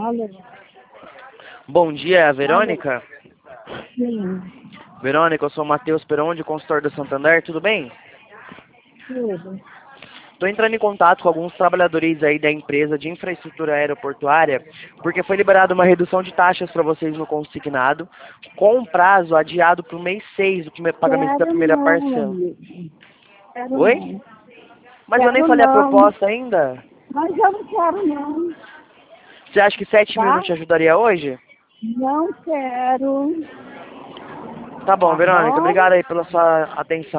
Alô? Bom dia, é a Verônica? Sim, Verônica, eu sou o Matheus Peron, de consultor do Santander, tudo bem? tudo. Estou entrando em contato com alguns trabalhadores aí da empresa de infraestrutura aeroportuária, porque foi liberada uma redução de taxas para vocês no consignado, com um prazo adiado para o mês 6, o pagamento da Quero primeira não, parcela. amigo. Quero Oi? não. Mas eu nem Quero falei a não. proposta ainda. Mas eu não quero não, Você acha que 7 mil não tá? te ajudaria hoje? Não quero. Tá bom, Tá Verônica, bom? obrigado aí pela sua atenção.